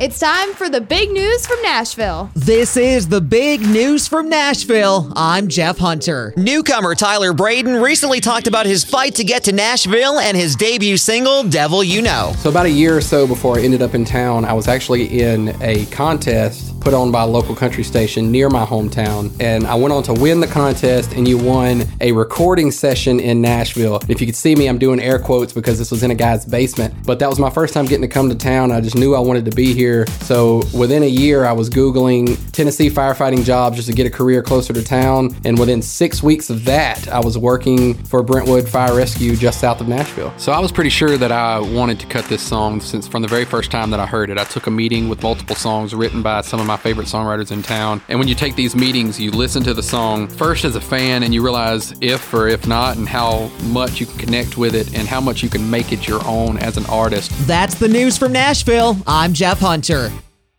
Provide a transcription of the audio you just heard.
It's time for the big news from Nashville. This is the big news from Nashville. I'm Jeff Hunter. Newcomer Tyler Braden recently talked about his fight to get to Nashville and his debut single, Devil You Know. So about a year or so before I ended up in town, I was actually in a contest put on by a local country station near my hometown. And I went on to win the contest, and you won a recording session in Nashville. If you could see me, I'm doing air quotes because this was in a guy's basement. But that was my first time getting to come to town. I just knew I wanted to be here. So within a year, I was Googling Tennessee firefighting jobs just to get a career closer to town. And within 6 weeks of that, I was working for Brentwood Fire Rescue just south of Nashville. So I was pretty sure that I wanted to cut this song since from the very first time that I heard it. I took a meeting with multiple songs written by some of my favorite songwriters in town. And when you take these meetings, you listen to the song first as a fan and you realize if or if not and how much you can connect with it and how much you can make it your own as an artist. That's the news from Nashville. I'm Jeff Hunter.